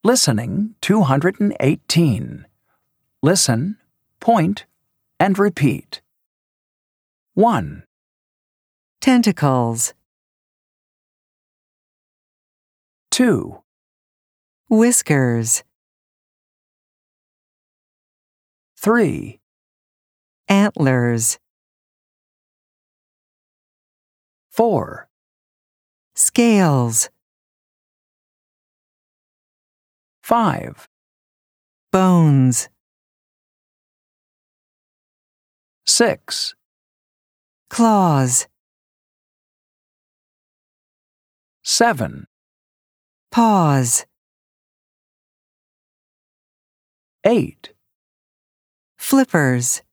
Listening 218. Listen, point, and repeat. 1, Tentacles. 2, Whiskers. 3, Antlers. 4, Scales. 5, Bones. 6, Claws. 7, Paws. 8, Flippers.